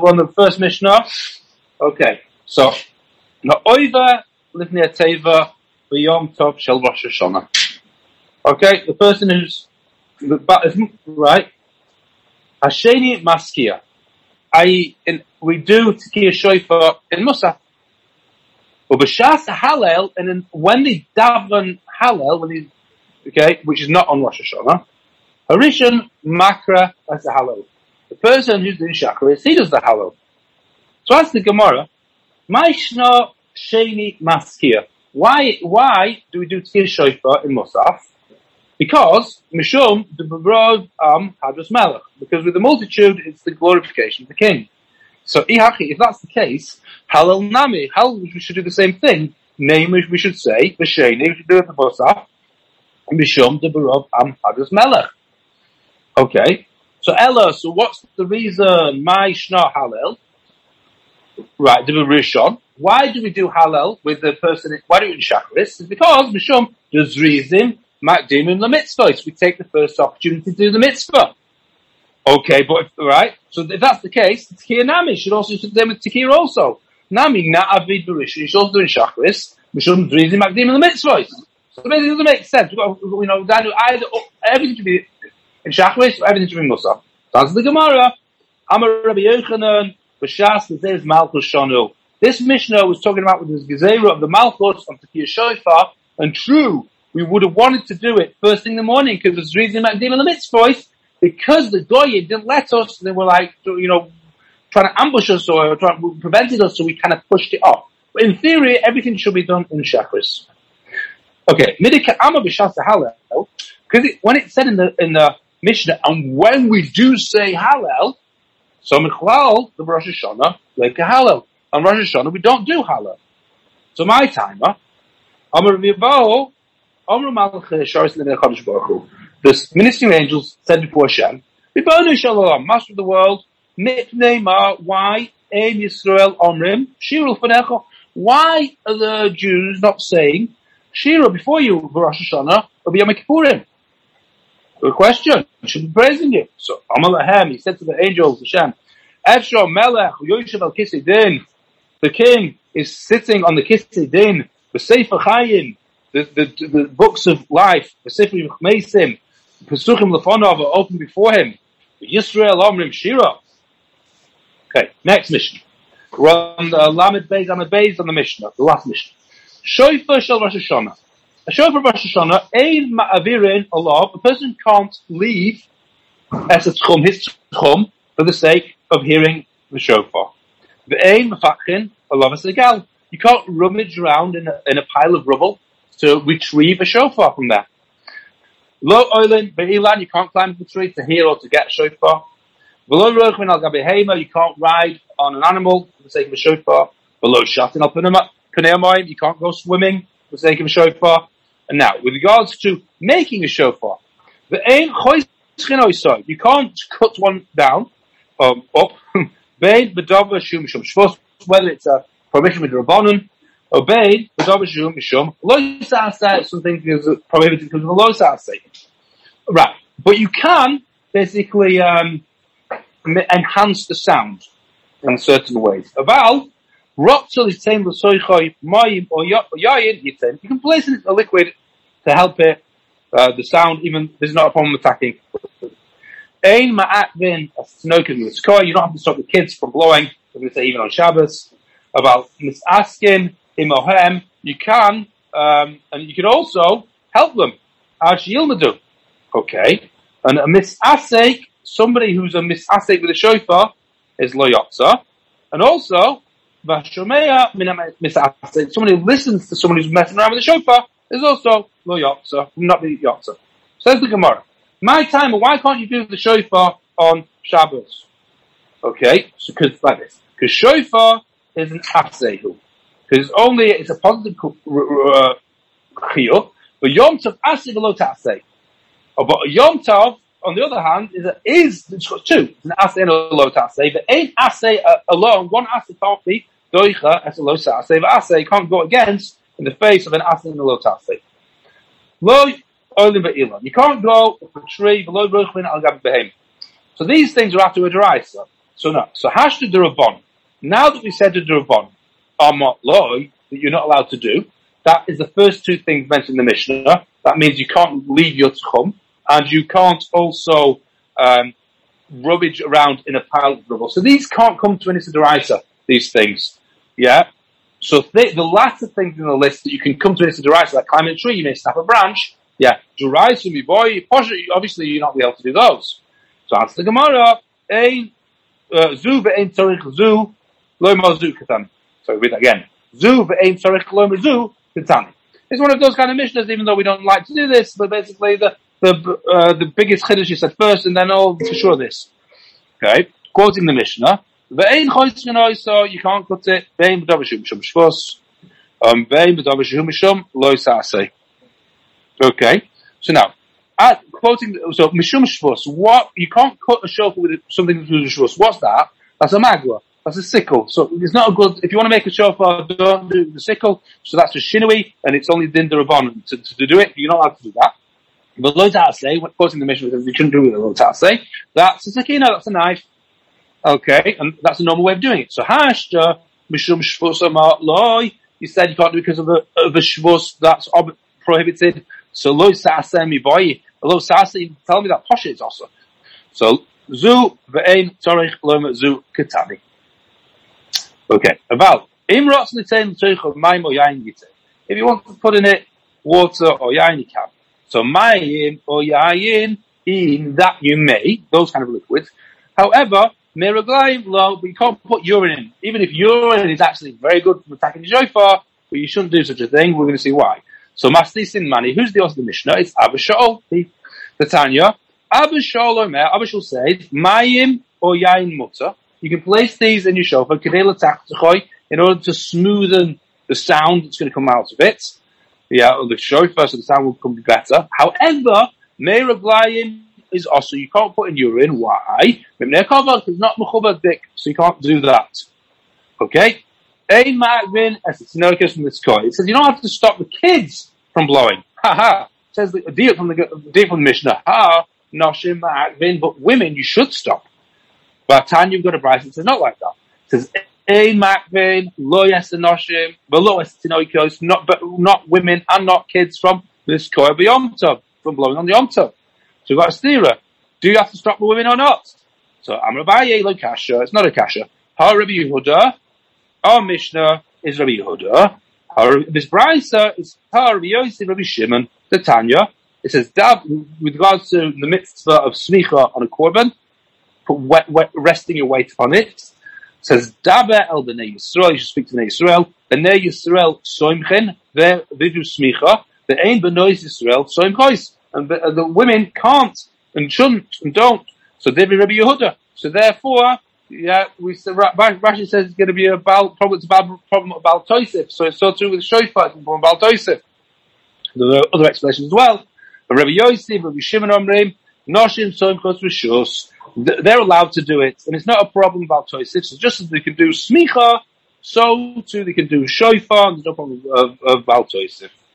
we're on the first Mishnah. Okay, so Na'oiva livnei teva b'yom tov shel Rosh Hashanah. Okay, the person who's right. Hasheni maskia. We do Tekiah Shofar in Musaf. But b'shas Hallel, and then when they daven Hallel, which is not on Rosh Hashanah, Harishon Makra as the Hallel. The person who's doing Shacharis, he does the Hallel. So ask the Gemara, Maishna Sheni Maskia. Why do we do Tekiah Shofar in Musaf? Because Mishum the Bebrov Hadras Melech. Because with the multitude, it's the glorification of the king. So if that's the case, Hallel Nami, we should do the same thing. Namely, we should say B'Sheni, we should do it the Musaf. Mishum the Bebrov Hadras Melech. Okay. So what's the reason Maishna Hallel? Right, the Rishon. Why do we do Hallel with the person? Why do we do Shacharis? It's because Mishum does reason Makdimim the mitzvah. We take the first opportunity to do the mitzvah. Okay, but right. So if that's the case, Tekiah Nami should also do them with Tekiah also. Nami Na'avid Barishon. You should also do in Shacharis. Mishum reason Makdimim the mitzvah. So it doesn't make sense. Either everything should be in Shacharis or everything should be Musaf. That's the Gemara. Amar Rabbi Yochanan. This Mishnah was talking about with this Gezerah of the Malchus on Tekiah Shofar, and true, we would have wanted to do it first thing in the morning because it's reason Makdim in the mitzvah, because the Goyim didn't let us, they were like, trying to ambush us or prevented us, so we kind of pushed it off. But in theory, everything should be done in Shacharis. Okay, Midika Amma B'Shas Hallel, because when it said in the Mishnah, and when we do say Hallel, so Mechlal, the Rosh Hashanah, like a Hallel. On Rosh Hashanah, we don't do Hallel. So my timer, Amar V'Yavo, Amar Malach Sharis L'nei Chodesh Baruch Hu. The ministering angels said before Hashem, Ribbono Shel Olam, Master of the world, Mipnei Ma, why Ein Yisrael Omrim, Shirul Fanecha? Why are the Jews not saying Shira before you, Rosh Hashanah, or B'Yom Kippurim? Good question. I should be praising you. So, Amalahem, he said to the angels, Hashem, Efshar Melech, Yoshev al Kisei Din. The king is sitting on the Kisei Din, the Sefer Chaim, the books of life, the Sefer Meisim, Pesuchim Lefonov are open before him. Yisrael Omrim Shira. Okay, next mission. We're on the Lamed Beis on the Mishnah, the last Mishnah. Shofar Shel Rosh Hashanah. A shofar of Rosh Hashanah, ein ma'avirin Allah, a person can't leave his tchum, for the sake of hearing the shofar. Ve'ein mefachin Allah v'segal. You can't rummage around in a pile of rubble to retrieve a shofar from there. Lo oilin be'ilan, you can't climb the tree to hear or to get a shofar. V'lo rochmin al gabi heima, you can't ride on an animal for the sake of a shofar. V'lo shatin al pnei, you can't go swimming for the sake of a shofar. And now, with regards to making a shofar, you can't cut one down, up, whether it's a prohibition with Rabbanon, or something is prohibited because of the low sake. Right. But you can basically enhance the sound in certain ways. You can place in a liquid to help it, the sound, even there's not a problem attacking. You don't have to stop the kids from blowing, we're going to say even on Shabbos, about misaskin, imohem, you can, and you can also help them. Okay. And a misasek, somebody who's a misasek with a shofar, is lo yotza. And also, somebody who listens to someone who's messing around with a shofar is also lo yotza, not the yotza. Says the Gemara, my time, why can't you do the shofar on Shabbos? Okay, so because like this, because shofar is an asehu, because it's a positive chiyuv, but Yom Tov aseh v'lo ta'aseh. But Yom Tov, on the other hand, it's got two. It's an aseh and a lo ta'aseh. But ain't aseh alone, one aseh can't be doicha as a lo ta'aseh. But aseh can't go against in the face of an aseh and a lo ta'aseh. Lo olim ve'ilan. You can't go up a tree below rochmin al gab behem. So these things are after a deraisa. So no. So hashtu derabon. Now that we said to derabon, amot loy, that you're not allowed to do, that is the first two things mentioned in the Mishnah. That means you can't leave your tchum, and you can't also rummage around in a pile of rubble. So these can't come to an Issa D'Oraisa, these things. Yeah? So the latter things in the list that you can come to an Issa D'Oraisa, like climbing a tree, you may snap a branch. Yeah. D'Oraisa, my boy, obviously you're not able to do those. So answer the Gemara, zu ve'ein tzarich zu, lo mo zu katan. So read that again. Zu ve'ein tzarich lo mo zu katan. It's one of those kind of mishnahs, even though we don't like to do this, but basically the biggest chiddush you said first, and then for sure this. Okay, quoting the Mishnah, "Ve'ein choitzin oiso, you can't cut it. Ve'ein b'davashum mishum shvus, ve'ein b'davashum mishum lo sasei." Okay, so now, quoting, so mishum shvus, what you can't cut a shofar with something with a shvus. What's that? That's a magla. That's a sickle. So it's not a good, if you want to make a shofar, don't do the sickle. So that's just shinui, and it's only din derabon to do it. You're not allowed to do that. But lo ta'aseh, quoting the Mishnah, you shouldn't do it with a lo ta'aseh. That's a sakina, that's a knife. Okay, and that's a normal way of doing it. So hashta, mishum shvus amar loy, you said you can't do it because of a shvus that's prohibited. So lo ta'aseh mi boy, lo ta'aseh, tell me that posh is also. So, zu ve'ein tzorich lo zu ketani. Okay, about if you want to put in it water or yain, you can. So mayim or yain, in that you may, those kind of liquids. However, meraglayim low, but you can't put urine in. Even if urine is actually very good for attacking the shofar, but you shouldn't do such a thing. We're going to see why. So Maslisin Mani, who's the author of the Mishnah? It's Abba Shaul, the Tanya. Abba Shaul Omer, Abba Shaul says, mayim or yain mutter. You can place these in your shofar, in order to smoothen the sound that's going to come out of it. Yeah, or the shofar, so the sound will come better. However, meiraglayim is also, you can't put in urine. Why? Because it's not mechubar dik, so you can't do that. Okay? Ein ma'avin, as it's noticed from this quote. It says you don't have to stop the kids from blowing. Ha ha. It says the deal from the Mishnah. Ha, noshim ma'avin, but women, you should stop. But Tanya, you've got a Bryce, it says not like that. It says, Ein makvein, lo yasenoshim, but lo yasenoikos, not women and not kids from this koya b'yom tov, from blowing on the yom tov. So you've got a stira. Do you have to stop the women or not? So, Amrabaye lo kasha, it's not a kasha. Ha Rabbi Yehuda, our Mishnah is Rabbi Yehuda. This Bryce is Ha Rabbi Yosef, Rabbi Shimon, the Tanya. It says, with regards to the mitzvah of smicha on a korban, put resting your weight on it. It says, Daber el b'nei Yisrael, you should speak to b'nei Yisrael. B'nei Yisrael soimchen, they do smicha. The ein b'nois Yisrael soimchois. And the women can't, and shouldn't, and don't. So they be Rabbi Yehuda. So therefore, yeah, Rashi says it's going to be a problem about Toisif. So it's so too with the shofar, it's about Toisif. There are other explanations as well. But Rabbi Yosef, Rabbi Shimon Omrim, Noshim soimchos rishus. They're allowed to do it, and it's not a problem about Toisif. So just as they can do smicha, so too they can do shofar, and there's no problem about Toisif.